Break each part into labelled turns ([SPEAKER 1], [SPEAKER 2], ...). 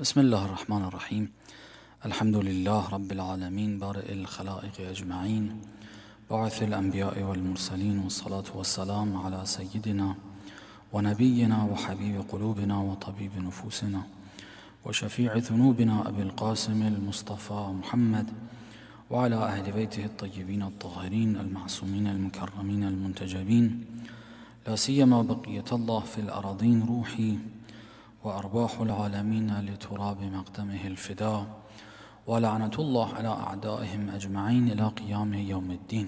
[SPEAKER 1] بسم الله الرحمن الرحيم الحمد لله رب العالمين بارئ الخلائق أجمعين باعث الأنبياء والمرسلين والصلاة والسلام على سيدنا ونبينا وحبيب قلوبنا وطبيب نفوسنا وشفيع ذنوبنا أبي القاسم المصطفى محمد وعلى أهل بيته الطيبين الطاهرين المعصومين المكرمين المنتجبين لا سيما بقية الله في الأراضين روحي وأرواح العالمين لتراب مقدمه الفداء ولعنة الله على أعدائهم أجمعين إلى قيام يوم الدين.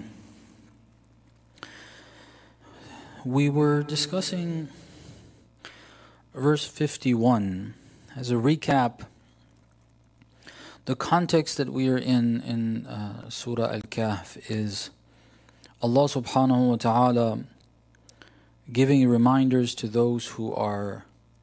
[SPEAKER 1] We were discussing verse 51 as a recap. The context that we are in Surah Al-Kahf is Allah subhanahu wa ta'ala giving reminders to those who are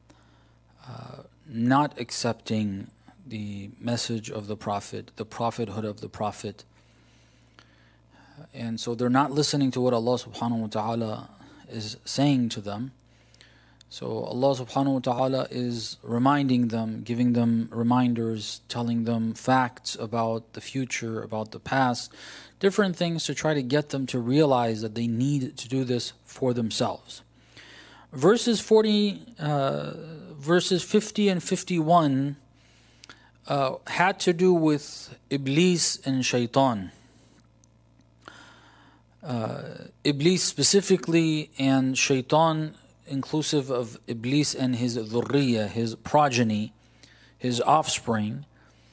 [SPEAKER 1] not accepting the message of the Prophet, the prophethood of the Prophet. And so they're not listening to what Allah subhanahu wa ta'ala is saying to them. So Allah subhanahu wa ta'ala is reminding them, giving them reminders, telling them facts about the future, about the past, different things to try to get them to realize that they need to do this for themselves. Verses 50 and 51 had to do with Iblis and Shaitan. Iblis specifically and Shaitan inclusive of Iblis and his dhurriya, his progeny, his offspring.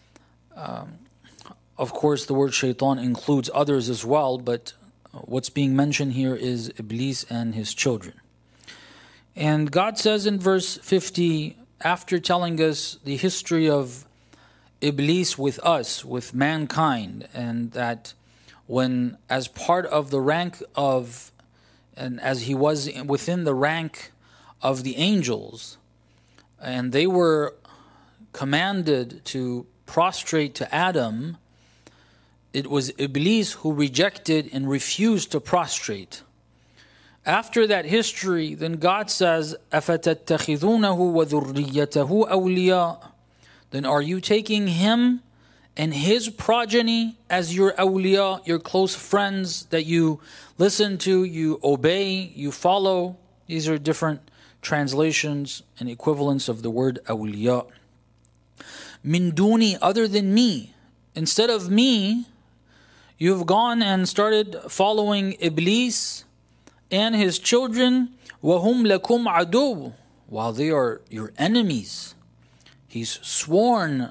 [SPEAKER 1] Of course, the word Shaitan includes others as well, but what's being mentioned here is Iblis and his children. And God says in verse 50, after telling us the history of Iblis with us, with mankind, and that when as part of the rank of, and as he was within the rank of the angels, and they were commanded to prostrate to Adam, it was Iblis who rejected and refused to prostrate. After that history, then God says, أَفَتَتَّخِذُونَهُ وَذُرِّيَّتَهُ أَوْلِيَاءَ. Then are you taking him and his progeny as your awliya, your close friends that you listen to, you obey, you follow? These are different translations and equivalents of the word awliya. Min duni, other than me. Instead of me, you've gone and started following Iblis and his children, وَهُمْ لَكُمْ عَدُوٌّ, while they are your enemies. He's sworn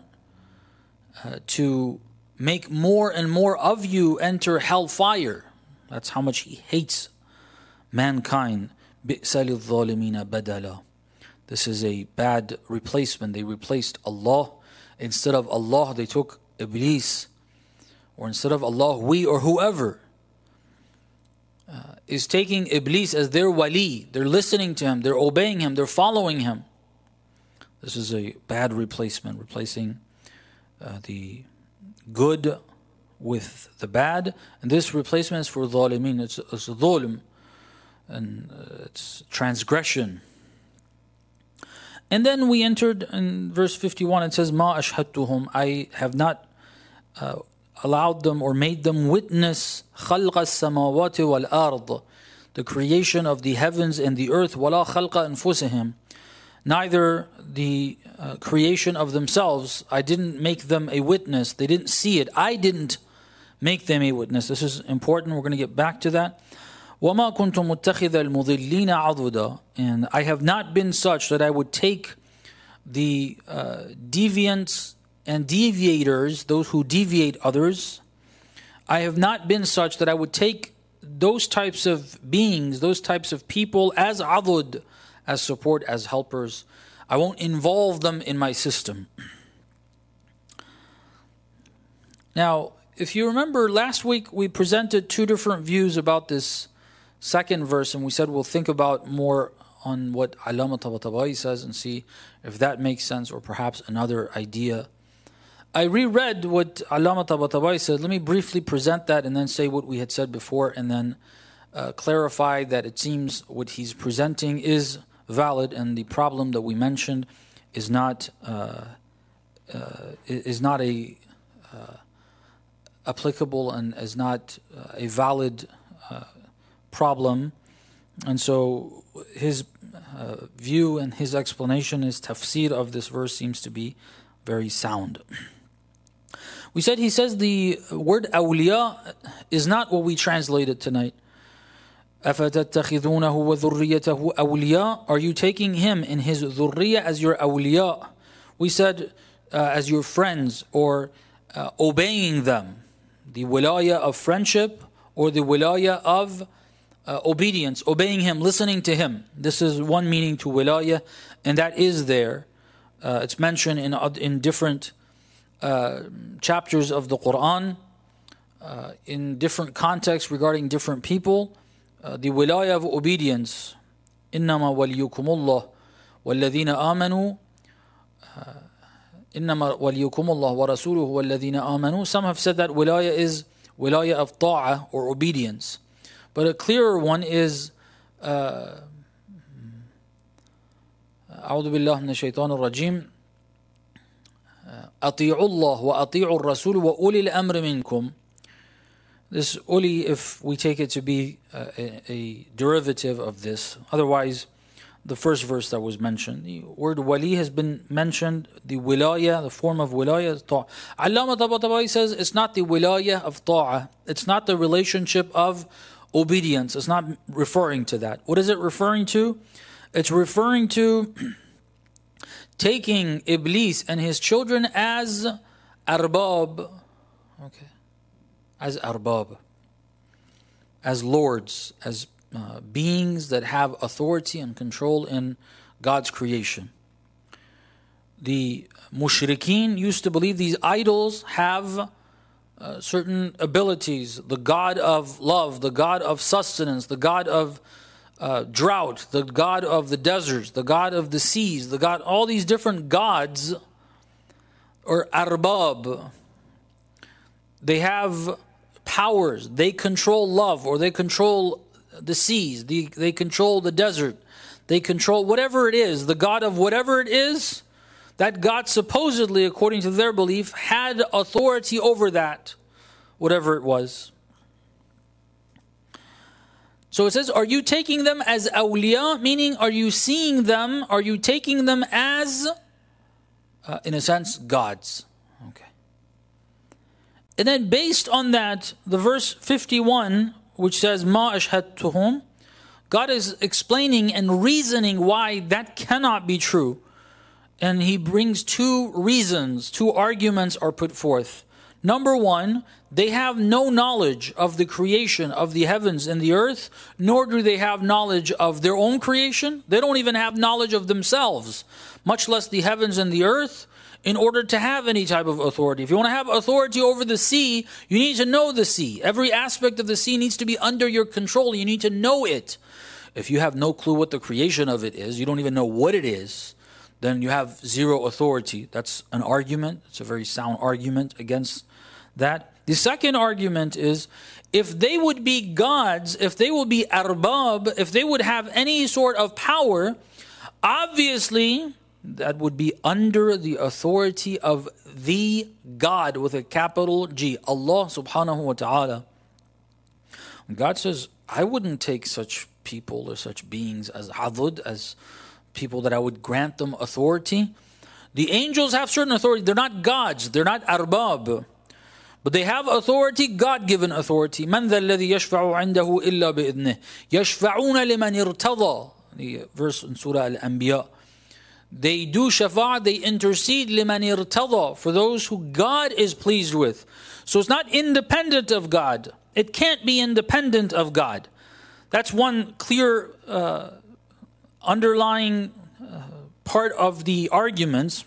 [SPEAKER 1] to make more and more of you enter hellfire. That's how much he hates mankind. بِئْسَ لِلظَّالِمِينَ بَدَلًا. This is a bad replacement. They replaced Allah. Instead of Allah, they took Iblis. Or instead of Allah, we or whoever is taking Iblis as their wali. They're listening to him, they're obeying him, they're following him. This is a bad replacement, replacing the good with the bad. And this replacement is for dhalimin. It's dhulm, and it's transgression. And then we entered in verse 51, it says, مَا أَشْهَدْتُهُمْ, I have not allowed them or made them witness خَلْقَ السَّمَاوَاتِ وَالْأَرْضِ, the creation of the heavens and the earth, وَلَا خَلْقَ أَنفُسِهِمْ, neither the creation of themselves. I didn't make them a witness. They didn't see it. I didn't make them a witness. This is important. We're going to get back to that. وَمَا كُنْتُ مُتَّخِذَ الْمُضِلِّينَ عَضُدًا, and I have not been such that I would take the deviants and deviators, those who deviate others. I have not been such that I would take those types of beings, those types of people as adud, as support, as helpers. I won't involve them in my system. Now, if you remember, last week we presented two different views about this second verse, and we said we'll think about more on what Allama Tabatabai says and see if that makes sense, or perhaps another idea. I reread what Allama Tabatabai said. Let me briefly present that and then say what we had said before, and then clarify that it seems what he's presenting is valid, and the problem that we mentioned is not is not applicable and is not a valid problem. And so his view and his explanation, his tafsir of this verse seems to be very sound. We said he says the word awliya is not what we translated tonight. أَفَتَتَّخِذُونَهُ وَذُرِّيَّتَهُ أَوْلِيَاءَ. Are you taking him and his dhurriya as your awliya? We said as your friends, or obeying them. The wilaya of friendship or the wilaya of obedience, obeying him, listening to him. This is one meaning to wilaya, and that is there. It's mentioned in different chapters of the Quran, in different contexts regarding different people. The wilaya of obedience, إنما وليكم الله والذين آمنوا إنما وليكم الله ورسوله والذين آمنوا. Some have said that wilaya is wilaya of ta'ah or obedience, but a clearer one is أعوذ بالله من الشيطان الرجيم أطيعوا الله وأطيعوا الرسول وأولي الأمر منكم. This uli, if we take it to be a derivative of this, otherwise the first verse that was mentioned, the word wali has been mentioned, the wilaya, the form of wilaya is ta'ah. Allama Tabatabai says it's not the wilaya of ta'ah, it's not the relationship of obedience, it's not referring to that. What is it referring to? It's referring to taking Iblis and his children as arbab, as arbab, as lords, as beings that have authority and control in God's creation. The mushrikeen used to believe these idols have certain abilities. The God of love, the God of sustenance, the God of drought, the God of the deserts, the God of the seas, the God, all these different gods, or arbab, they have powers. They control love, or they control the seas, they control the desert, they control whatever it is, the God of whatever it is, that God supposedly, according to their belief, had authority over that, whatever it was. So it says, are you taking them as awliya, meaning are you seeing them, are you taking them as, in a sense, gods? Okay. And then based on that, the verse 51, which says, Ma ashhadtuhum, God is explaining and reasoning why that cannot be true. And he brings two reasons, two arguments are put forth. Number one, they have no knowledge of the creation of the heavens and the earth, nor do they have knowledge of their own creation. They don't even have knowledge of themselves, much less the heavens and the earth, in order to have any type of authority. If you want to have authority over the sea, you need to know the sea. Every aspect of the sea needs to be under your control. You need to know it. If you have no clue what the creation of it is, you don't even know what it is, then you have zero authority. That's an argument. It's a very sound argument against that. The second argument is, if they would be gods, if they would be arbab, if they would have any sort of power, obviously that would be under the authority of the God with a capital G, Allah subhanahu wa ta'ala. God says, I wouldn't take such people or such beings as adud, as people that I would grant them authority. The angels have certain authority. They're not gods. They're not arbab. But they have authority, God-given authority. مَنْ ذَا الَّذِي يَشْفَعُ عِنْدَهُ إِلَّا بِإِذْنِهِ يَشْفَعُونَ لِمَنْ ارْتَضَى. The verse in Surah Al-Anbiya. They do shafa', they intercede liman irtada, for those who God is pleased with. So it's not independent of God. It can't be independent of God. That's one clear underlying part of the arguments,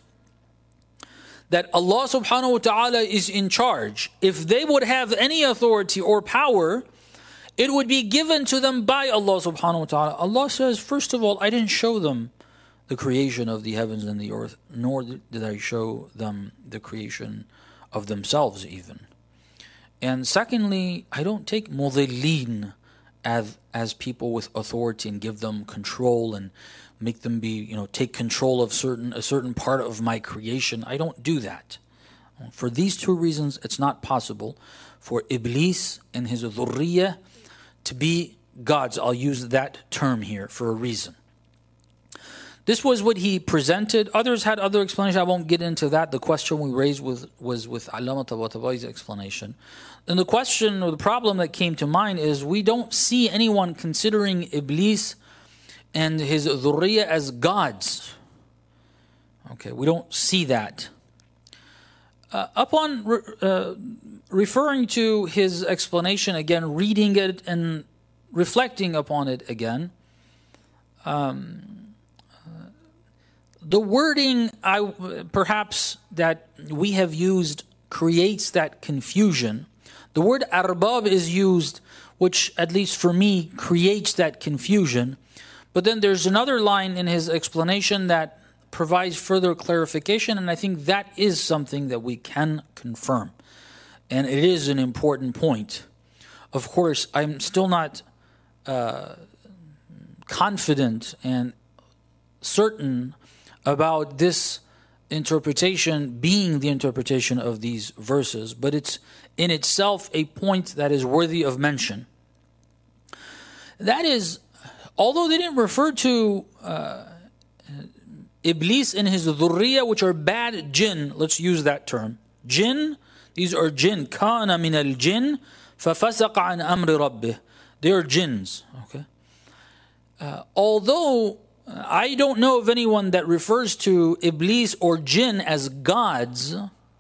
[SPEAKER 1] that Allah subhanahu wa ta'ala is in charge. If they would have any authority or power, it would be given to them by Allah subhanahu wa ta'ala. Allah says, first of all, I didn't show them the creation of the heavens and the earth, nor did I show them the creation of themselves even. And secondly, I don't take mudillin as people with authority and give them control and make them be, take control of a certain part of my creation. I don't do that. For these two reasons, it's not possible for Iblis and his dhurriyyah to be gods. I'll use that term here for a reason. This was what he presented. Others had other explanations. I won't get into that. The question we raised was with Allama Tabataba'i's explanation. And the question or the problem that came to mind is we don't see anyone considering Iblis and his dhurriyyah as gods. Okay, we don't see that. Upon referring to his explanation again, reading it and reflecting upon it again, the wording perhaps that we have used creates that confusion. The word arbab is used, which at least for me creates that confusion. But then there's another line in his explanation that provides further clarification, and I think that is something that we can confirm. And it is an important point. Of course, I'm still not confident and certain about this interpretation being the interpretation of these verses, but it's in itself a point that is worthy of mention. That is, although they didn't refer to Iblis and his dhurriyyah, which are bad jinn, let's use that term. Jinn, these are jinn. Kana min al-jinn, fafasaqa an amri rabbih. They are jinns. Okay. Although I don't know of anyone that refers to Iblis or jinn as gods,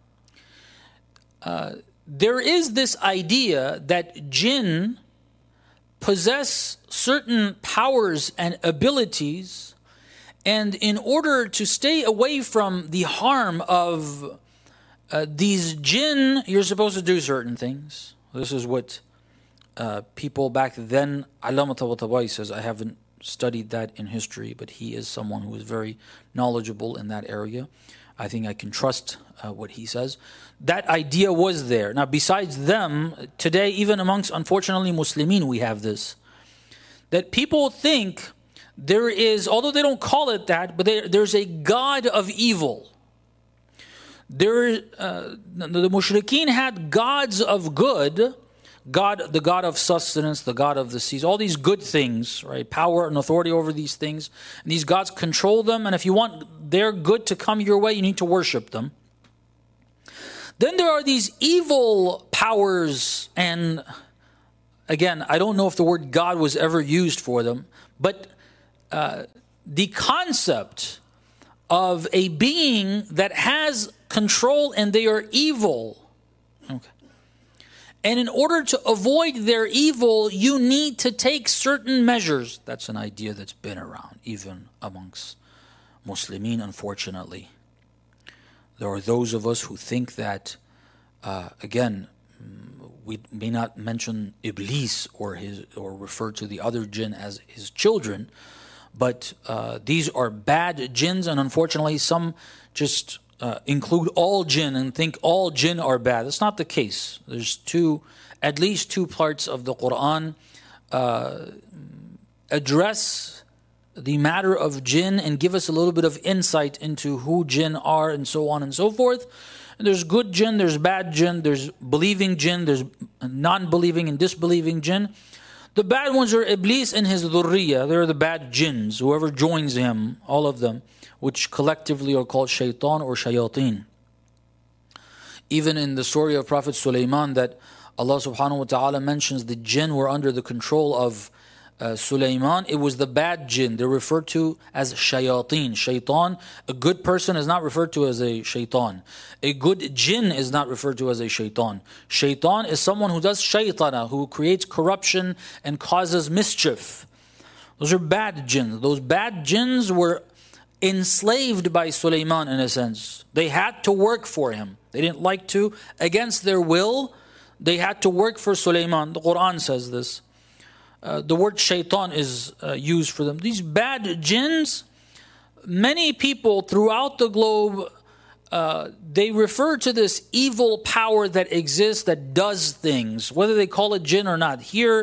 [SPEAKER 1] there is this idea that jinn possess certain powers and abilities, and in order to stay away from the harm of these jinn, you're supposed to do certain things. This is what people back then, Allama Tabatabai says, I haven't studied that in history, but he is someone who is very knowledgeable in that area. I think I can trust what he says. That idea was there. Now, besides them, today, even amongst, unfortunately, Muslimin, we have this. That people think there is, although they don't call it that, but there's a god of evil. The mushrikeen had gods of good, the God of sustenance, the God of the seas, all these good things, right? Power and authority over these things. And these gods control them, and if you want their good to come your way, you need to worship them. Then there are these evil powers, and again, I don't know if the word God was ever used for them, but the concept of a being that has control and they are evil. Okay. And in order to avoid their evil, you need to take certain measures. That's an idea that's been around, even amongst Muslimin, unfortunately. There are those of us who think that, again, we may not mention Iblis or refer to the other jinn as his children, but these are bad jinns, and unfortunately some just include all jinn and think all jinn are bad. That's not the case. There's at least two parts of the Quran address the matter of jinn and give us a little bit of insight into who jinn are and so on and so forth. And there's good jinn, there's bad jinn, there's believing jinn, there's non-believing and disbelieving jinn. The bad ones are Iblis and his dhurriyyah. They're the bad jinns, whoever joins him, all of them, which collectively are called shaitan or shayateen. Even in the story of Prophet Sulaiman, that Allah subhanahu wa ta'ala mentions the jinn were under the control of Sulaiman, it was the bad jinn. They're referred to as shayateen. Shaitan, a good person is not referred to as a shaitan. A good jinn is not referred to as a shaitan. Shaitan is someone who does shaitana, who creates corruption and causes mischief. Those are bad jinns. Those bad jinns were enslaved by Sulaiman in a sense. They had to work for him. They didn't like to. Against their will, they had to work for Sulaiman. The Quran says this. The word shaitan is used for them. These bad jinns, many people throughout the globe, they refer to this evil power that exists, that does things, whether they call it jinn or not. Here,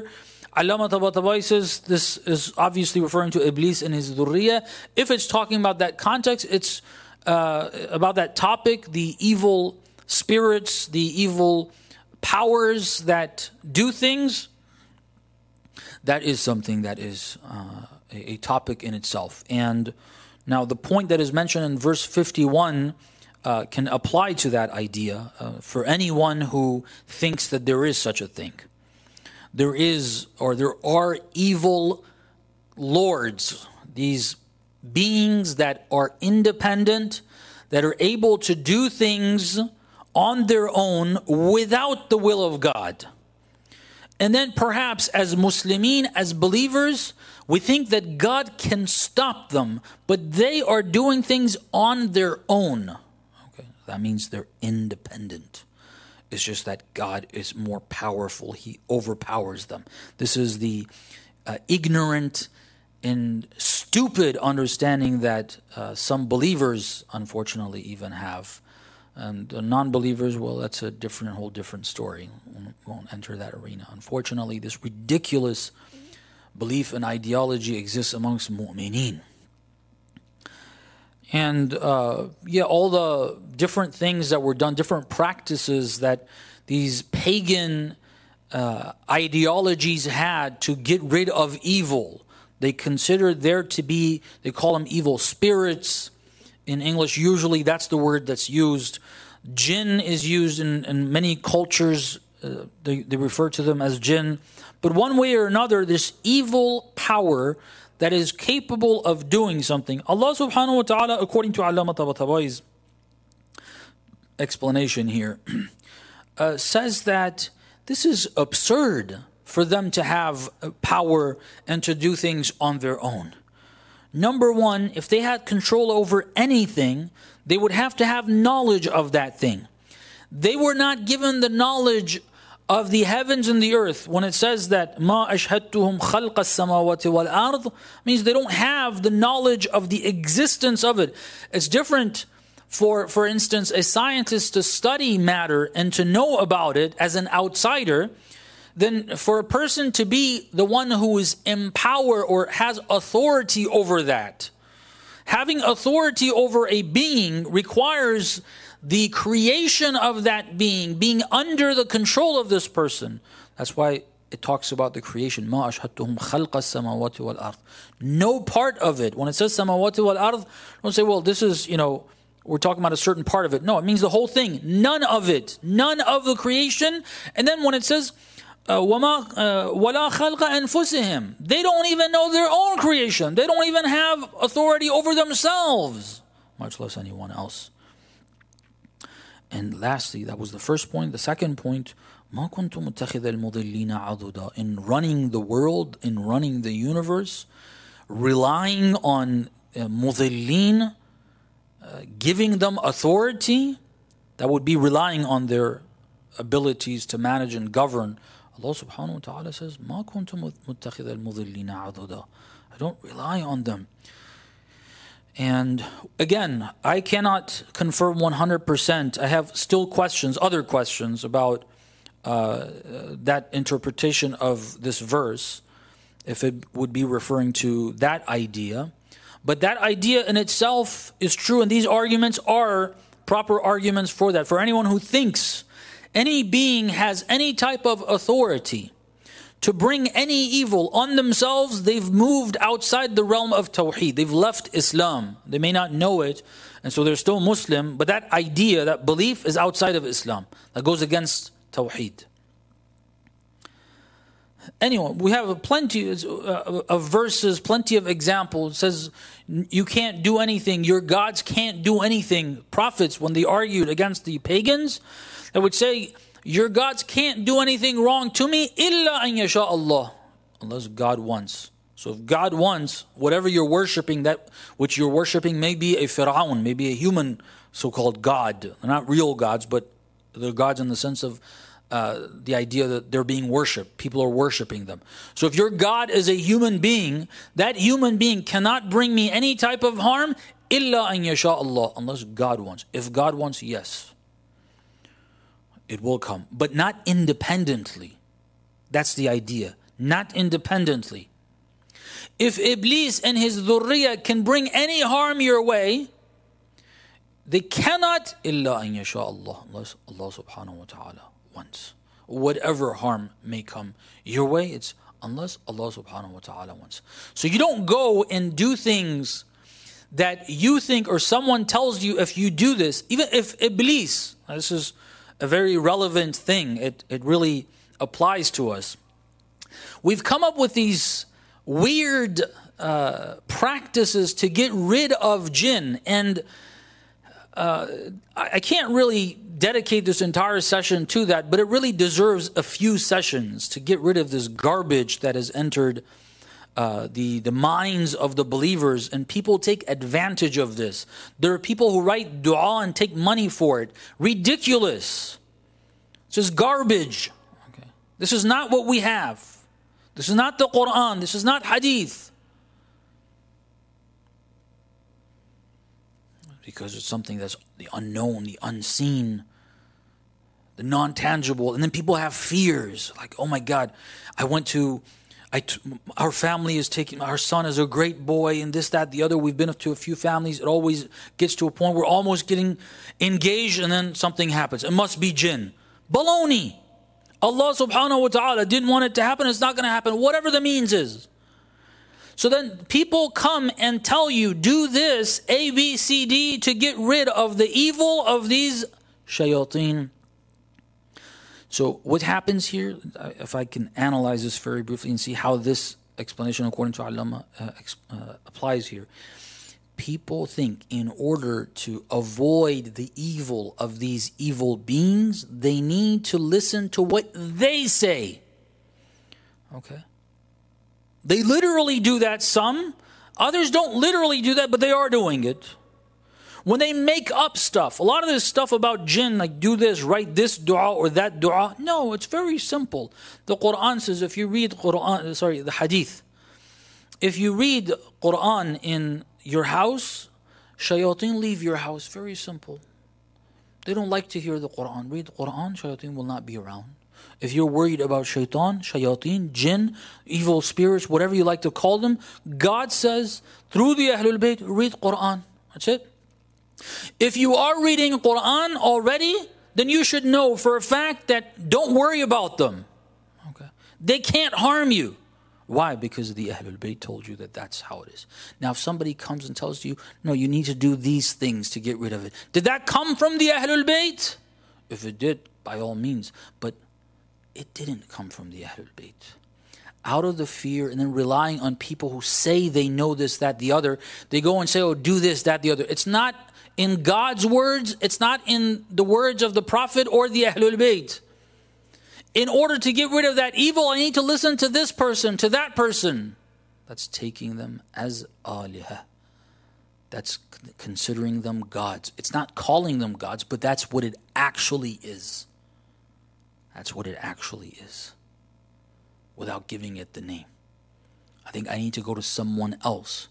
[SPEAKER 1] Allama Tabatabai says this is obviously referring to Iblis and his dhurriya. If it's talking about that context, it's about that topic, the evil spirits, the evil powers that do things. That is something that is a topic in itself. And now the point that is mentioned in verse 51 can apply to that idea for anyone who thinks that there is such a thing. There are evil lords, these beings that are independent, that are able to do things on their own without the will of God. And then perhaps as Muslimin, as believers, we think that God can stop them, but they are doing things on their own. Okay, that means they're independent. It's just that God is more powerful. He overpowers them. This is the ignorant and stupid understanding that some believers, unfortunately, even have. And the non-believers, well, that's a whole different story. We won't enter that arena. Unfortunately, this ridiculous belief and ideology exists amongst mu'mineen. And all the different things that were done, different practices that these pagan ideologies had to get rid of evil. They considered there to be, they call them evil spirits. In English, usually that's the word that's used. Jinn is used in many cultures. They refer to them as jinn. But one way or another, this evil power that is capable of doing something. Allah subhanahu wa ta'ala, according to Allama Tabatabai's explanation here, says that this is absurd for them to have power and to do things on their own. Number one, if they had control over anything, they would have to have knowledge of that thing. They were not given the knowledge of the heavens and the earth. When it says that مَا أَشْهَدْتُهُمْ خَلْقَ السَّمَاوَاتِ وَالْأَرْضِ, means they don't have the knowledge of the existence of it. It's different for instance, a scientist to study matter and to know about it as an outsider, then for a person to be the one who is in power or has authority over that. Having authority over a being requires the creation of that being under the control of this person. That's why it talks about the creation. مَا أَشْهَدْتُهُمْ خَلْقَ السَّمَاوَاتِ وَالْأَرْضِ. No part of it. When it says samawati wal ard, don't say, well, this is, we're talking about a certain part of it. No, it means the whole thing. None of it. None of the creation. And then when it says وَلَا خَلْقَ أَنفُسِهِمْ, they don't even know their own creation. They don't even have authority over themselves, much less anyone else. And lastly, that was the first point. The second point, مَا كُنْتُ مُتَّخِذَ الْمُضِلِّينَ عَضُدًا. In running the world, in running the universe, relying on mudillin, giving them authority, that would be relying on their abilities to manage and govern. Allah subhanahu wa ta'ala says, مَا كُنْتُ مُتَّخِذَ الْمُضِلِّينَ عَضُدًا. I don't rely on them. And again, I cannot confirm 100%. I have still other questions about that interpretation of this verse, if it would be referring to that idea. But that idea in itself is true, and these arguments are proper arguments for that. For anyone who thinks any being has any type of authority to bring any evil on themselves, they've moved outside the realm of Tawheed. They've left Islam. They may not know it, and so they're still Muslim, but that idea, that belief is outside of Islam. That goes against Tawheed. Anyway, we have plenty of verses, plenty of examples. It says you can't do anything, your gods can't do anything. Prophets, when they argued against the pagans, they would say, your gods can't do anything wrong to me, illa an yasha Allah, unless God wants. So if God wants, whatever you're worshipping, that which you're worshipping may be a Fir'aun, maybe a human so-called God. They're not real gods, but they're gods in the sense of the idea that they're being worshipped. People are worshipping them. So if your God is a human being, that human being cannot bring me any type of harm, illa an yasha Allah, unless God wants. If God wants, yes, it will come, but not independently. That's the idea. not independently. If Iblis and his dhurriya can bring any harm your way, they cannot illa an yasha Allah. Allah subhanahu wa ta'ala wants. Whatever harm may come your way, it's unless Allah subhanahu wa ta'ala wants. So you don't go and do things that you think or someone tells you if you do this, even if Iblis, this is a very relevant thing, it really applies to us. We've come up with these weird practices to get rid of jinn, and I can't really dedicate this entire session to that, but it really deserves a few sessions to get rid of this garbage that has entered the minds of the believers, and people take advantage of this. There are people who write dua and take money for it. Ridiculous. This is garbage. Okay. This is not what we have. This is not the Quran. This is not hadith. Because it's something that's the unknown, the unseen, the non-tangible. And then people have fears. Like, oh my God, our family is taking, our son is a great boy, and this, that, the other. We've been to a few families. It always gets to a point where we're almost getting engaged, and then something happens. It must be jinn. Baloney. Allah subhanahu wa ta'ala didn't want it to happen. It's not going to happen. Whatever the means is. So then people come and tell you, do this, A, B, C, D, to get rid of the evil of these shayateen. So what happens here, if I can analyze this very briefly and see how this explanation according to Allama applies here. People think in order to avoid the evil of these evil beings, they need to listen to what they say. Okay? They literally do that, some. Others don't literally do that, but they are doing it. When they make up stuff, a lot of this stuff about jinn, like do this, write this dua or that dua. No, it's very simple. The Quran says, if you read the hadith, if you read Quran in your house, shayateen leave your house. Very simple. They don't like to hear the Quran. Read the Quran, shayateen will not be around. If you're worried about shayateen, jinn, evil spirits, whatever you like to call them, God says, through the Ahlul Bayt, read Quran. That's it. If you are reading Quran already, then you should know for a fact that don't worry about them. Okay. They can't harm you. Why? Because the Ahlul Bayt told you that that's how it is. Now if somebody comes and tells you, no, you need to do these things to get rid of it. Did that come from the Ahlul Bayt? If it did, by all means. But it didn't come from the Ahlul Bayt. Out of the fear and then relying on people who say they know this, that, the other, they go and say, oh, do this, that, the other. It's not in God's words. It's not in the words of the Prophet or the Ahlul Bayt. In order to get rid of that evil, I need to listen to this person, to that person. That's taking them as alihah. That's considering them gods. It's not calling them gods, but that's what it actually is. That's what it actually is. Without giving it the name. I think I need to go to someone else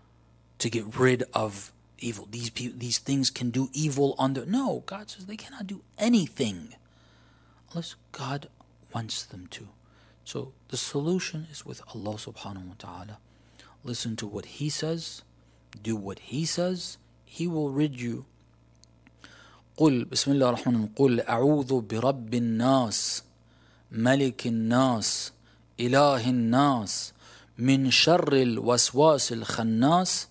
[SPEAKER 1] to get rid of evil. These things can do evil on their... No, God says they cannot do anything unless God wants them to. So the solution is with Allah subhanahu wa ta'ala. Listen to what He says. Do what He says. He will rid you. قل بسم الله الرحمن الرحيم قل أعوذ برب الناس ملك الناس إله الناس من شر الوسواس الخناس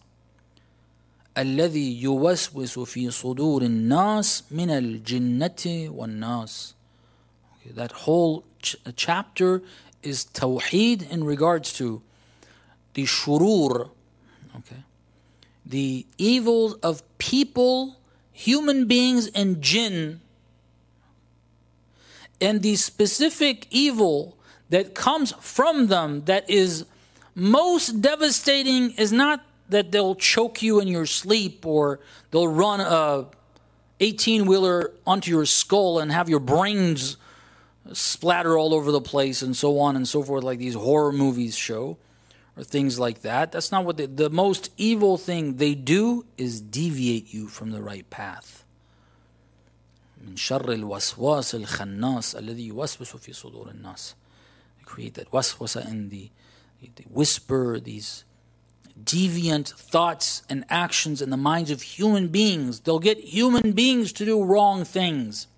[SPEAKER 1] الذي يوسوس في صدور الناس من الجنة والناس. Okay, that whole chapter is tawheed in regards to the shurur, okay, the evils of people, human beings, and jinn, and the specific evil that comes from them that is most devastating is not that they'll choke you in your sleep or they'll run a 18-wheeler onto your skull and have your brains splatter all over the place and so on and so forth, like these horror movies show, or things like that. That's not what the most evil thing they do is deviate you from the right path. من شر الوسواس الخناس الذي يوسوس في صدور الناس. create that waswasa in the whisper, these deviant thoughts and actions in the minds of human beings. They'll get human beings to do wrong things.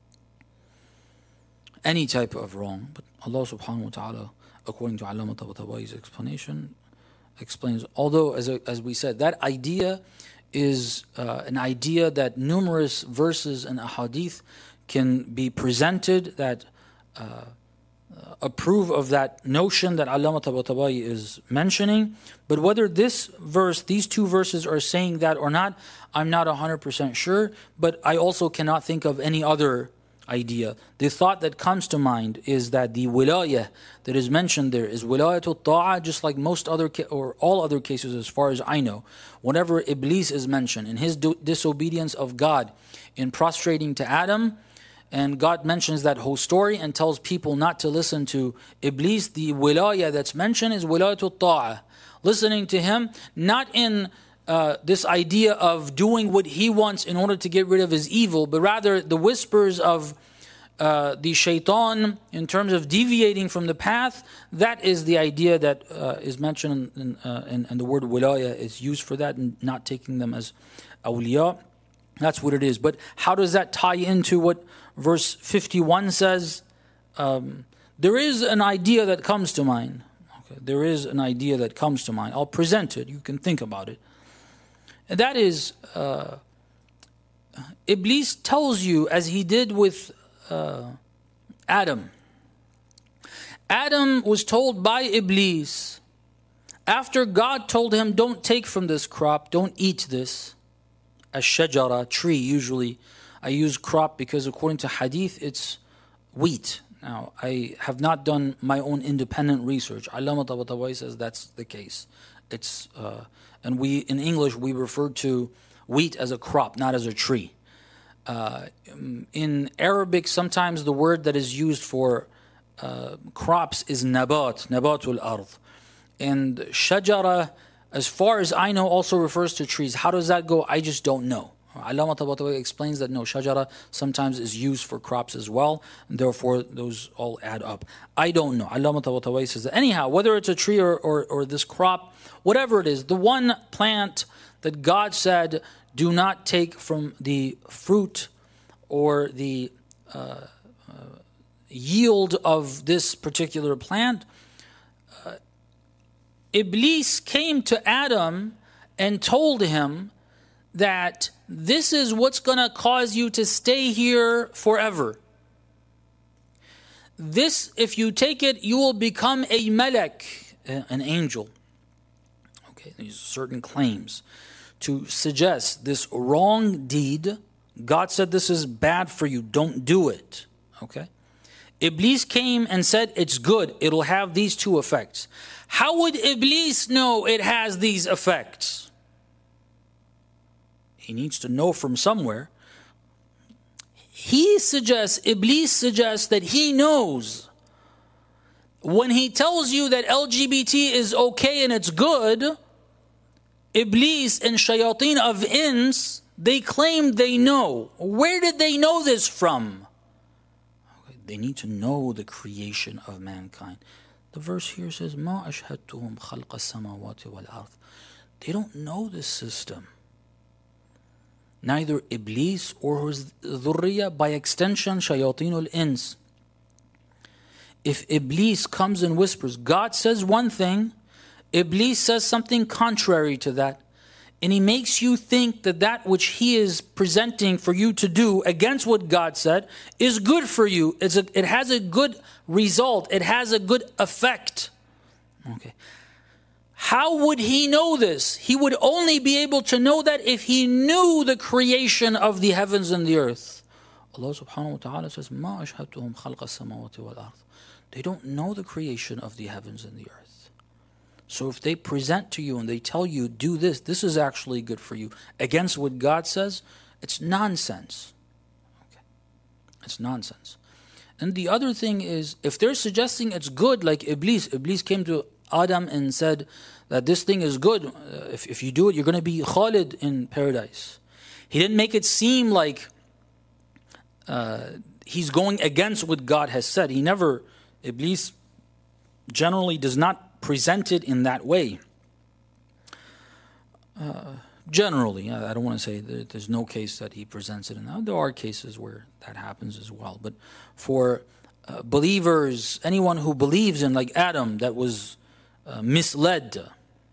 [SPEAKER 1] Any type of wrong. But Allah subhanahu wa ta'ala, according to Allama Tabatabayi's explanation, explains, although as we said, that idea is an idea that numerous verses and ahadith can be presented that approve of that notion that Allama Tabatabai is mentioning. But whether this verse, these two verses are saying that or not, I'm not 100% sure. But I also cannot think of any other idea. The thought that comes to mind is that the wilayah that is mentioned there is wilayatul ta'ah, just like most other or all other cases as far as I know. Whenever Iblis is mentioned in his disobedience of God in prostrating to Adam, and God mentions that whole story and tells people not to listen to Iblis, the wilayah that's mentioned is wilayatul ta'ah. Listening to him, not in this idea of doing what he wants in order to get rid of his evil, but rather the whispers of the shaitan in terms of deviating from the path. That is the idea that is mentioned and the word wilaya is used for that, and not taking them as awliya. That's what it is. But how does that tie into what verse 51 says? There is an idea that comes to mind. Okay, there is an idea that comes to mind. I'll present it. You can think about it. And that is, Iblis tells you, as he did with Adam. Adam was told by Iblis, after God told him, don't take from this crop, don't eat this. Ash-shajara, tree, usually. I use crop because according to hadith, it's wheat. Now, I have not done my own independent research. Allama Tabatabai says that's the case. It's and we in English we refer to wheat as a crop, not as a tree. In Arabic, sometimes the word that is used for crops is nabatul ard, and shajara, as far as I know, also refers to trees. How does that go? I just don't know. Allama Tabatabai explains that no, shajara sometimes is used for crops as well, and therefore those all add up. I don't know. Allama Tabatabai says that anyhow, whether it's a tree or this crop, whatever it is, the one plant that God said, do not take from the fruit or the yield of this particular plant, Iblis came to Adam and told him that this is what's going to cause you to stay here forever. This, if you take it, you will become a malak, an angel. Okay, these are certain claims to suggest this wrong deed. God said this is bad for you, don't do it. Okay? Iblis came and said it's good, it'll have these two effects. How would Iblis know it has these effects? He needs to know from somewhere. Iblis suggests that he knows. When he tells you that LGBT is okay and it's good, Iblis and shayateen of ins, they claim they know. Where did they know this from? They need to know the creation of mankind. The verse here says, مَا أَشْهَدْتُهُمْ خَلْقَ السَّمَاوَاتِ وَالْأَرْضِ. They don't know this system. Neither Iblis or his dhurriya, by extension, shayateen al-ins. If Iblis comes and whispers, God says one thing, Iblis says something contrary to that, and he makes you think that that which he is presenting for you to do against what God said is good for you. It has a good result. It has a good effect. Okay. How would he know this? He would only be able to know that if he knew the creation of the heavens and the earth. Allah subhanahu wa ta'ala says, مَا أَشْهَدْتُهُمْ خَلْقَ السَّمَاوَاتِ وَالْأَرْضِ. They don't know the creation of the heavens and the earth. So if they present to you and they tell you, do this, this is actually good for you, against what God says, it's nonsense. Okay. It's nonsense. And the other thing is, if they're suggesting it's good, like Iblis came to Adam and said that this thing is good, if you do it, you're going to be Khalid in paradise. He didn't make it seem like he's going against what God has said. Iblis generally does not present it in that way. Generally, I don't want to say that there's no case that he presents it in that. There are cases where that happens as well. But for believers, anyone who believes in, like Adam, that was misled,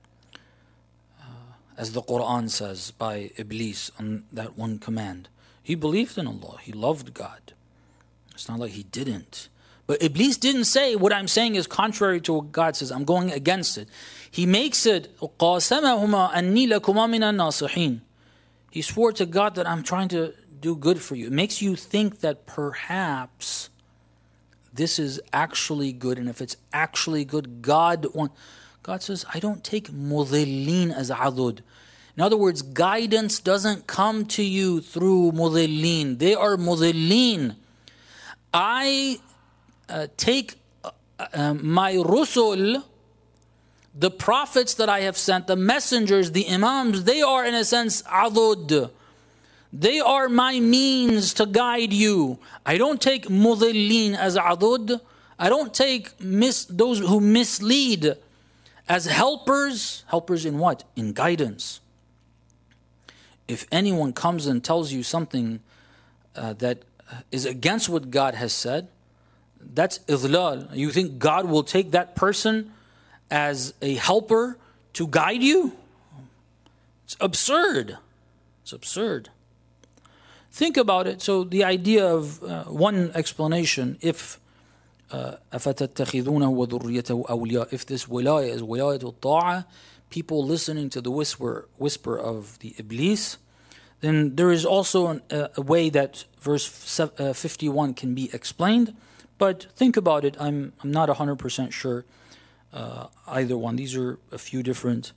[SPEAKER 1] as the Quran says, by Iblis on that one command. He believed in Allah. He loved God. It's not like he didn't. But Iblis didn't say, what I'm saying is contrary to what God says. I'm going against it. He makes it, قَاسَمَهُمَا أَنِّي لَكُمَا مِنَ النَّاصِحِينَ. He swore to God that I'm trying to do good for you. It makes you think that perhaps this is actually good. And if it's actually good, God says, I don't take mudhillin as adud. In other words, guidance doesn't come to you through mudhillin. They are mudhillin. I take my rusul, the prophets that I have sent, the messengers, the imams, they are in a sense adud. They are my means to guide you. I don't take mudhillin as adud. I don't take those who mislead as helpers. Helpers in what? In guidance. If anyone comes and tells you something that is against what God has said, that's idlal. You think God will take that person as a helper to guide you? It's absurd. It's absurd. Think about it. So the idea of one explanation, if أَفَتَتَّخِذُونَهُ وَذُرِّيَّتَهُ أَوْلِيَاءَ, if this wilayah is wilayatul ta'ah, people listening to the whisper of the Iblis, then there is also a way that verse 51 can be explained. But think about it. I'm not 100% sure either one. These are a few different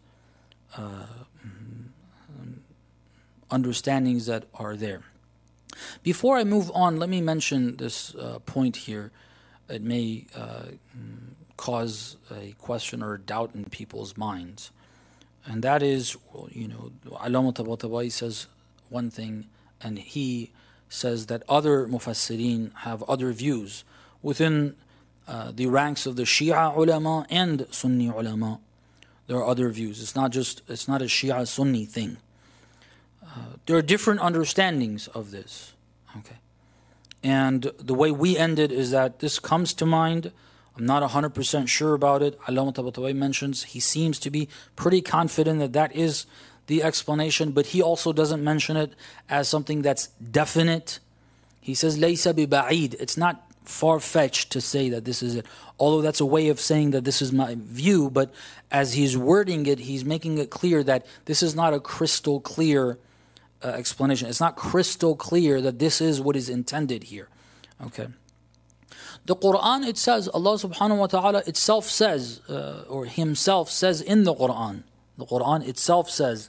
[SPEAKER 1] understandings that are there. Before I move on, let me mention this point here. It may cause a question or a doubt in people's minds. And that is, Allama Tabatabai says one thing, and he says that other mufassirin have other views within the ranks of the Shia ulama and Sunni ulama. There are other views. It's not a Shia Sunni thing. There are different understandings of this. Okay. And the way we end it is that this comes to mind. I'm not 100% sure about it. Allama Tabatabai mentions he seems to be pretty confident that is the explanation, but he also doesn't mention it as something that's definite. He says, لَيْسَ بِبَعِيد. It's not far-fetched to say that this is it. Although that's a way of saying that this is my view, but as he's wording it, he's making it clear that this is not a crystal clear explanation. It's not crystal clear that this is what is intended here. Okay. The Quran, it says, Allah subhanahu wa ta'ala itself says, or himself says in the Quran itself says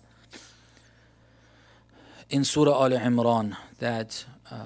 [SPEAKER 1] in Surah Al-Imran that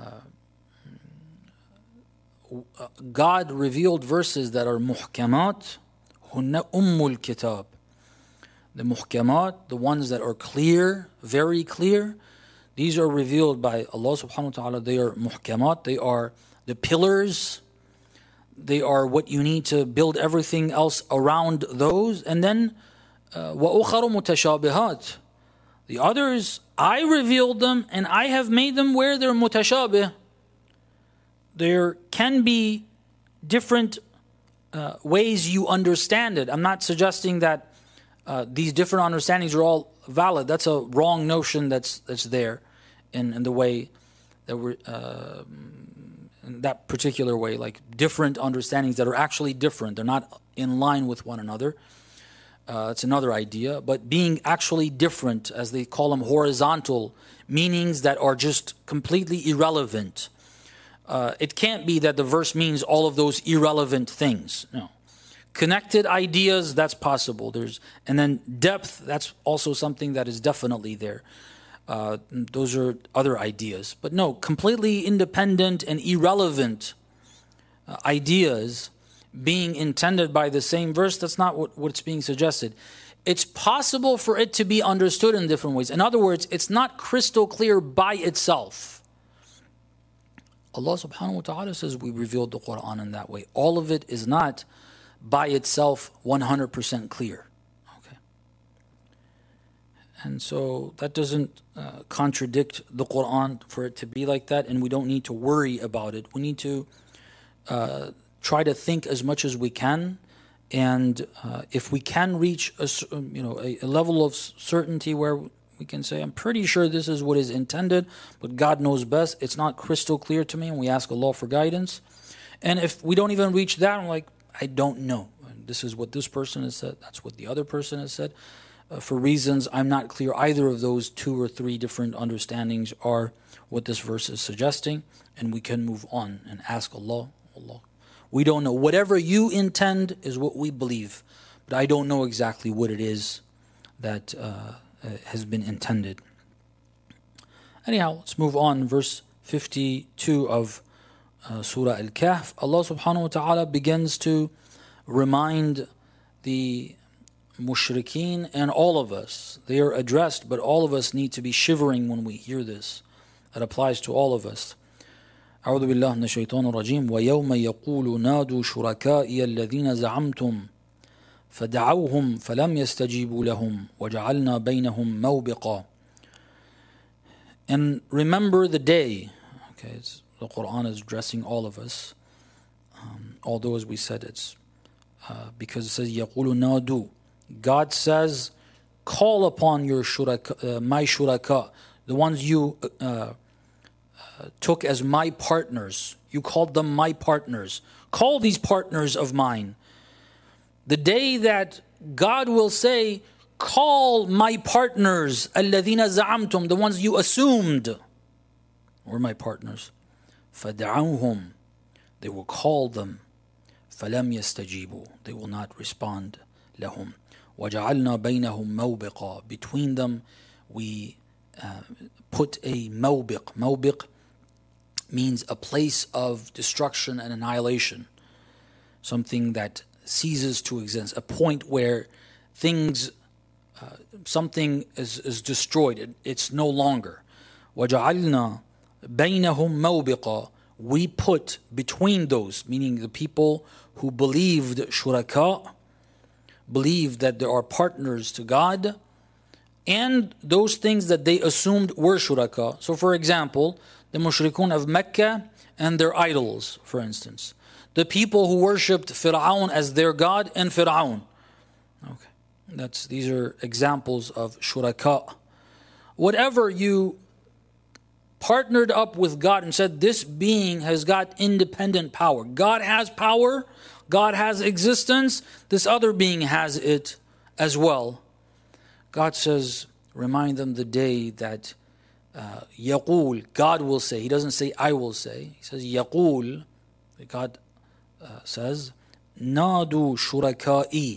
[SPEAKER 1] God revealed verses that are muhkamat, hunna ummul kitab. The muhkamat, the ones that are clear, very clear, these are revealed by Allah subhanahu wa ta'ala. They are muhkamat, they are the pillars, they are what you need to build everything else around those. And then وَأُخَرُ مُتَشَابِهَاتٍ. The others, I revealed them and I have made them where they're mutashabih. There can be different ways you understand it. I'm not suggesting that these different understandings are all valid. That's a wrong notion that's there in the way that we're in that particular way, like different understandings that are actually different. They're not in line with one another. It's another idea. But being actually different, as they call them, horizontal meanings that are just completely irrelevant. It can't be that the verse means all of those irrelevant things. No. Connected ideas, that's possible. And then depth, that's also something that is definitely there. Those are other ideas. But no, completely independent and irrelevant ideas being intended by the same verse, that's not what's being suggested. It's possible for it to be understood in different ways. In other words, it's not crystal clear by itself. Allah subhanahu wa ta'ala says we revealed the Quran in that way. All of it is not by itself 100% clear. Okay. And so that doesn't contradict the Quran for it to be like that, and we don't need to worry about it. We need to try to think as much as we can, and if we can reach a level of certainty where we can say, I'm pretty sure this is what is intended, but God knows best. It's not crystal clear to me, and we ask Allah for guidance. And if we don't even reach that, I'm like, I don't know. This is what this person has said. That's what the other person has said. For reasons I'm not clear, either of those 2 or 3 different understandings are what this verse is suggesting, and we can move on and ask Allah. We don't know. Whatever you intend is what we believe, but I don't know exactly what it is that has been intended. Anyhow, let's move on. Verse 52 of Surah Al-Kahf, Allah subhanahu wa ta'ala begins to remind the mushrikeen and all of us. They are addressed, but all of us need to be shivering when we hear this. That applies to all of us. أعوذ بالله من الشيطان الرجيم ويوم يقول نادوا شركائي الذين زعمتم فدعوهم فلم يستجيبوا لهم وجعلنا بينهم موبقا. And remember the day. Okay, the Quran is addressing all of us. Although, as we said, it's because it says يقول نادوا. God says, call upon your shuraka, my shuraka, the ones you took as my partners. You called them my partners. Call these partners of mine. The day that God will say, call my partners, الَّذِينَ زَعَمْتُمْ, the ones you assumed were my partners. فَدَعَوْهُمْ, they will call them. فَلَمْ يَسْتَجِيبُوا, they will not respond. لَهُمْ وَجَعَلْنَا بَيْنَهُمْ مَوْبِقًا, between them we put a mawbiq. Mawbiq means a place of destruction and annihilation. Something that ceases to exist. A point where things, something is destroyed. It's no longer. وَجَعَلْنَا بَيْنَهُمْ مَوْبِقًا, we put between those, meaning the people who believed shuraka, believed that there are partners to God, and those things that they assumed were shuraka. So for example, the mushrikun of Mecca and their idols, for instance. The people who worshipped Fir'aun as their god and Fir'aun. Okay, these are examples of shuraka. Whatever you partnered up with God and said, this being has got independent power. God has power, God has existence, this other being has it as well. God says, remind them the day that يقول, God will say. He doesn't say I will say. He says يقول. God says نادوا شركائي,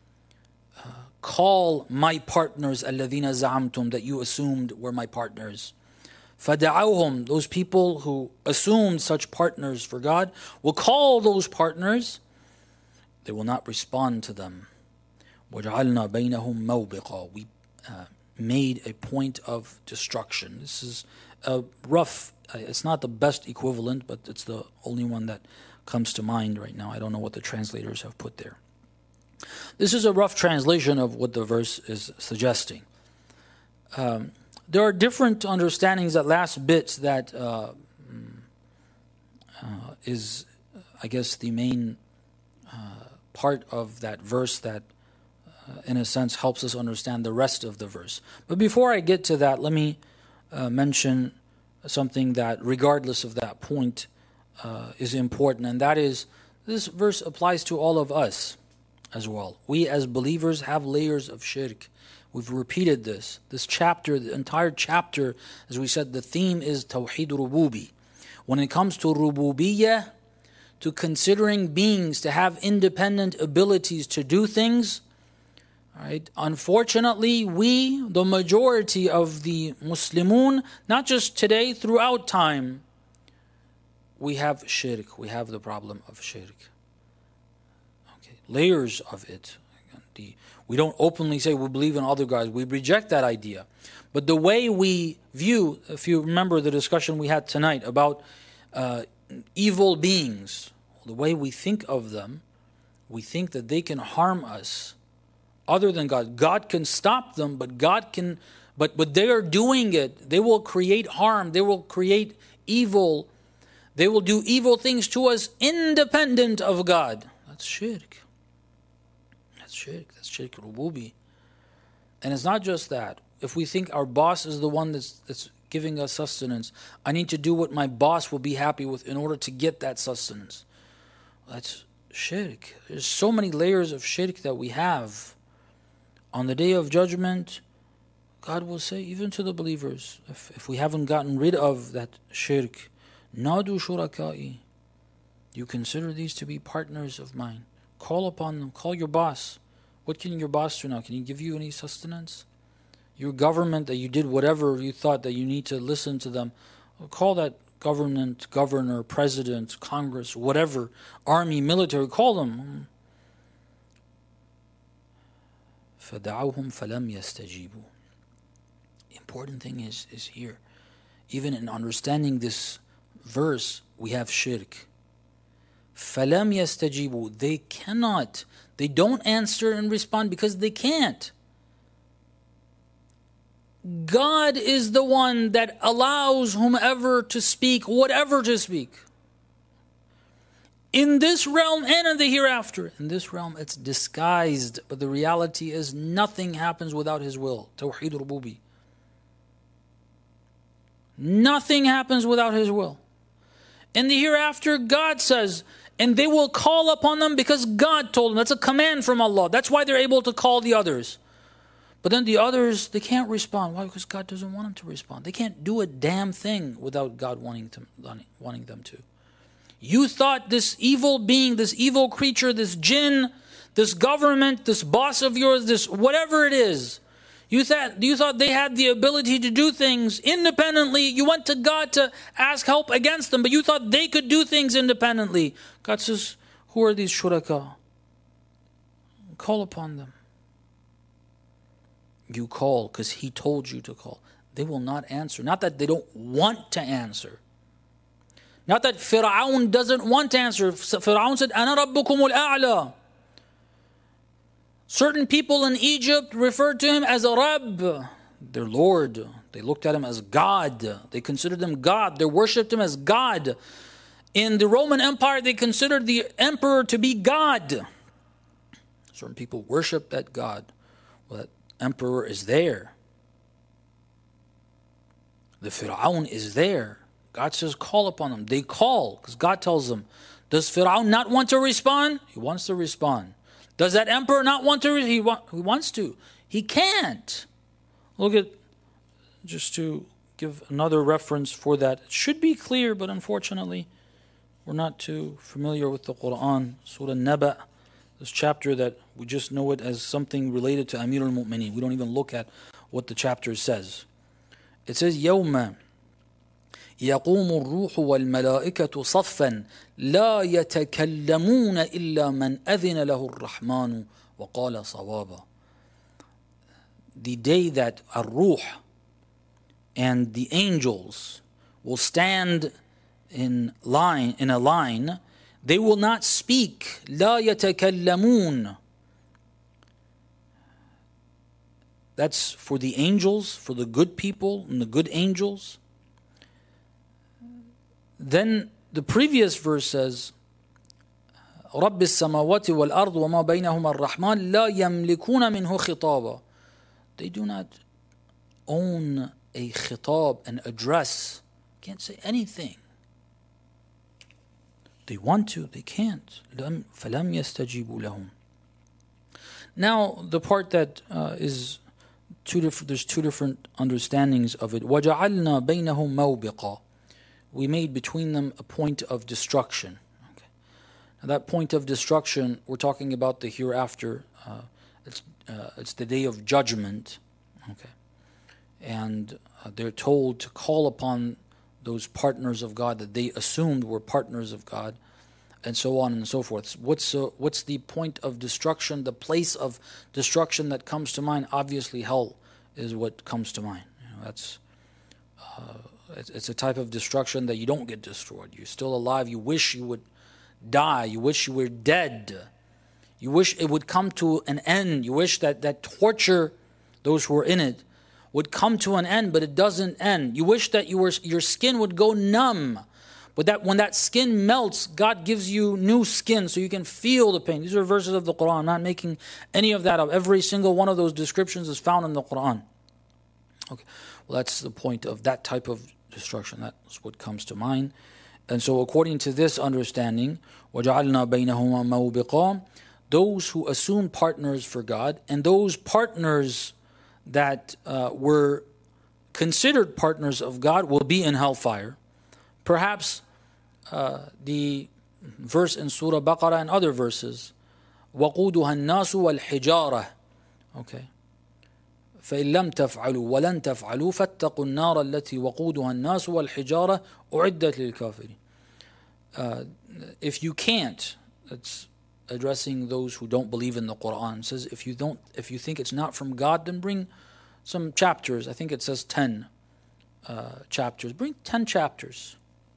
[SPEAKER 1] call my partners الذين زعمتم, that you assumed were my partners. فدعوهم, those people who assumed such partners for God will call those partners. They will not respond to them. وَجَعَلْنَا بَيْنَهُمْ مَوْبِقًا, we made a point of destruction. This is a rough, it's not the best equivalent, but it's the only one that comes to mind right now. I don't know what the translators have put there. This is a rough translation of what the verse is suggesting. There are different understandings. That last bit that is, I guess, the main part of that verse that in a sense helps us understand the rest of the verse. But before I get to that, let me mention something that, regardless of that point, is important, and that is this verse applies to all of us as well. We as believers have layers of shirk. We've repeated this. This chapter, the entire chapter, as we said, the theme is Tawheed Rububi. When it comes to Rububiyyah, to considering beings to have independent abilities to do things, right? Unfortunately, we, the majority of the Muslimun, not just today, throughout time, we have shirk. We have the problem of shirk. Okay, layers of it. We don't openly say we believe in other gods. We reject that idea. But the way we view, if you remember the discussion we had tonight about evil beings, the way we think of them, We think that they can harm us other than God. God can stop them, but but they are doing it. They will create harm. They will create evil. They will do evil things to us independent of God. That's shirk. That's shirk. That's shirk rububi. And it's not just that. If we think our boss is the one that's giving us sustenance, I need to do what my boss will be happy with in order to get that sustenance. That's shirk. There's so many layers of shirk that we have. On the day of judgment, God will say, even to the believers, if we haven't gotten rid of that shirk, Nadu shurakai, you consider these to be partners of mine. Call upon them. Call your boss. What can your boss do now? Can he give you any sustenance? Your government that you did whatever you thought that you need to listen to them. Call that government, governor, president, Congress, whatever, army, military. Call them. فَدَعَوْهُمْ فَلَمْ يَسْتَجِيبُوا. The important thing is here. Even in understanding this verse, we have shirk. فَلَمْ يَسْتَجِيبُوا. They cannot. They don't answer and respond because they can't. God is the one that allows whomever to speak, whatever to speak. In this realm and in the hereafter. In this realm it's disguised, but the reality is nothing happens without His will. Tawheed rububi. Nothing happens without His will. In the hereafter, God says, and they will call upon them because God told them. That's a command from Allah. That's why they're able to call the others. But then the others, they can't respond. Why? Because God doesn't want them to respond. They can't do a damn thing without God wanting them to. You thought this evil being, this evil creature, this jinn, this government, this boss of yours, this whatever it is, you thought they had the ability to do things independently. You went to God to ask help against them, but you thought they could do things independently. God says, who are these shuraka? Call upon them. You call because He told you to call. They will not answer. Not that they don't want to answer. Not that Fir'aun doesn't want to answer. Fir'aun said, أَنَا رَبُّكُمُ الْأَعْلَى. Certain people in Egypt referred to him as a Rabb, their Lord. They looked at him as God. They considered him God. They worshipped him as God. In the Roman Empire, they considered the emperor to be God. Certain people worship that God. Well, that emperor is there. The Fir'aun is there. God says, call upon them. They call because God tells them. Does Fir'aun not want to respond? He wants to respond. Does that emperor not want to? He wants to. He can't. Look at, just to give another reference for that. It should be clear, but unfortunately, we're not too familiar with the Quran. Surah Naba, this chapter that we just know it as something related to Amir al-Mu'mineen. We don't even look at what the chapter says. It says, يَوْمَ يقوم الروح والملائكة صفا لا يتكلمون إلا من أذن له الرحمن وقال صوابا. The day that الروح and the angels will stand in a line, they will not speak. لا يتكلمون. That's for the angels, for the good people and the good angels. Then the previous verse says, رب السماوات والأرض وما بينهما الرحمن لا يملكون منه خطابا. They do not own a khitab, an address. Can't say anything. They want to, they can't. فلم يستجيبوا لهم. Now the part that is there's two different understandings of it. وجعلنا بينهم موبقا. We made between them a point of destruction. Okay. Now that point of destruction, we're talking about the hereafter. It's the day of judgment. Okay. And they're told to call upon those partners of God that they assumed were partners of God, and so on and so forth. What's the point of destruction? The place of destruction that comes to mind? Obviously, hell is what comes to mind. That's it's a type of destruction that you don't get destroyed. You're still alive. You wish you would die. You wish you were dead. You wish it would come to an end. You wish that that torture, those who are in it, would come to an end, but it doesn't end. You wish that your skin would go numb, but that when that skin melts, God gives you new skin so you can feel the pain. These are verses of the Quran. I'm not making any of that up. Every single one of those descriptions is found in the Quran. Okay, well, that's the point of that type of destruction. That's what comes to mind. And so according to this understanding, وَجَعَلْنَا بَيْنَهُمَا مَوْبِقًا, those who assume partners for God, and those partners that were considered partners of God will be in hellfire. Perhaps the verse in Surah Baqarah and other verses, وَقُودُهَا النَّاسُ وَالْحِجَارَةِ, okay, فإن لم تفعلوا ولن تفعلوا فاتقوا النار التي وقودها الناس والحجارة أعدت للكافرين. If you can't, it's addressing those who don't believe in the Quran. It says if you think it's not from God, then bring some chapters. I think it says 10 chapters. Bring 10 chapters.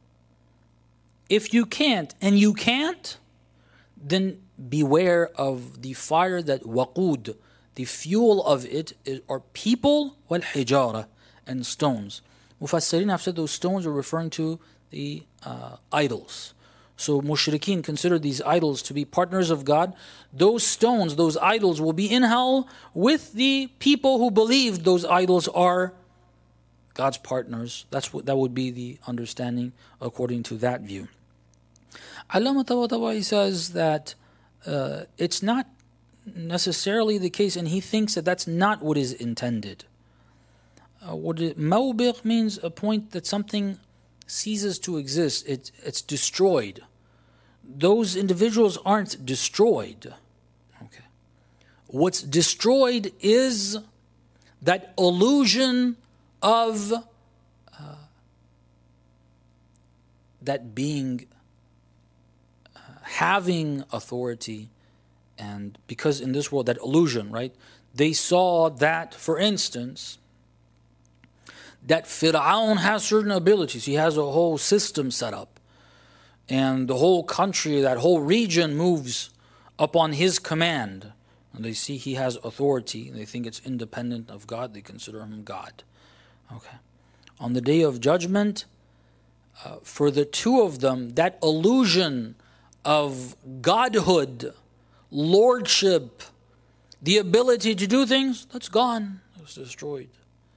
[SPEAKER 1] If you can't, and you can't, then beware of the fire that waqud, the fuel of it are people, wal hijara, and stones. Mufassirin have said those stones are referring to the idols. So mushrikeen consider these idols to be partners of God. Those stones, those idols will be in hell with the people who believe those idols are God's partners. That would be the understanding according to that view. Allama Tabatabai says that it's not necessarily the case, and he thinks that that's not what is intended. Mawbiq means a point that something ceases to exist. It's destroyed. Those individuals aren't destroyed. Okay. What's destroyed is that illusion of that being having authority. And because in this world, that illusion, right? They saw that, for instance, that Fir'aun has certain abilities. He has a whole system set up. And the whole country, that whole region moves upon his command. And they see he has authority. They think it's independent of God. They consider him God. Okay. On the day of judgment, for the two of them, that illusion of godhood, lordship, the ability to do things, that's gone. It's destroyed.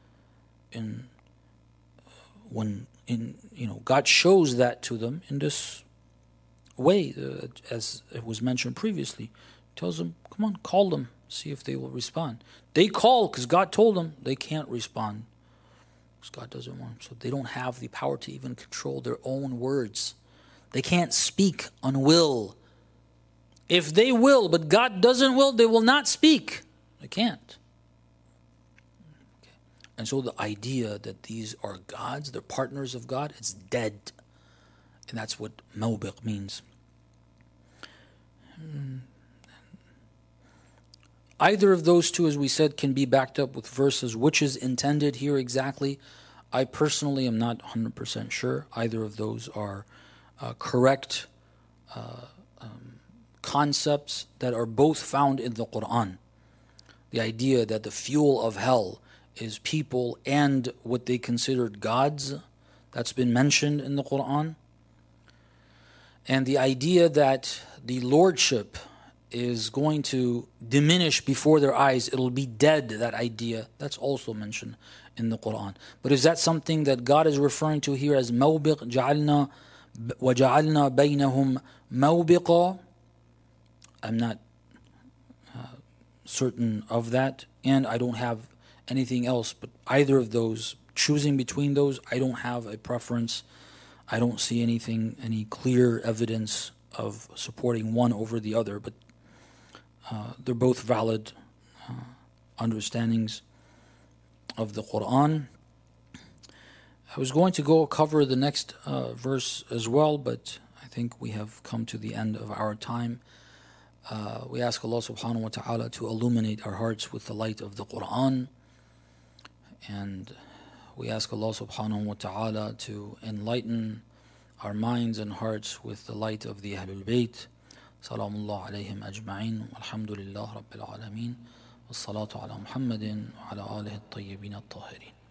[SPEAKER 1] God shows that to them in this way, as it was mentioned previously. He tells them, come on, call them, see if they will respond. They call because God told them they can't respond. Because God doesn't want them. So they don't have the power to even control their own words. They can't speak on will. If they will, but God doesn't will, they will not speak. They can't. Okay. And so the idea that these are gods, they're partners of God, it's dead. And that's what mawbiq means. Either of those two, as we said, can be backed up with verses. Which is intended here exactly? I personally am not 100% sure. Either of those are correct concepts that are both found in the Quran. The idea that the fuel of hell is people and what they considered gods, that's been mentioned in the Quran. And the idea that the lordship is going to diminish before their eyes, it'll be dead, that idea, that's also mentioned in the Quran. But is that something that God is referring to here as mawbiq, وَجَعَلْنَا بَيْنَهُمْ مَوْبِقًا? I'm not certain of that, and I don't have anything else but either of those. Choosing between those, I don't have a preference. I don't see any clear evidence of supporting one over the other, but they're both valid understandings of the Quran. I was going to go cover the next verse as well, but I think we have come to the end of our time. We ask Allah subhanahu wa ta'ala to illuminate our hearts with the light of the Quran, and we ask Allah subhanahu wa ta'ala to enlighten our minds and hearts with the light of the Ahlul Bayt, Salamullah alayhim ajma'in. Walhamdulillah Rabbil alameen. والصلاة على محمد وعلى آله الطيبين الطاهرين.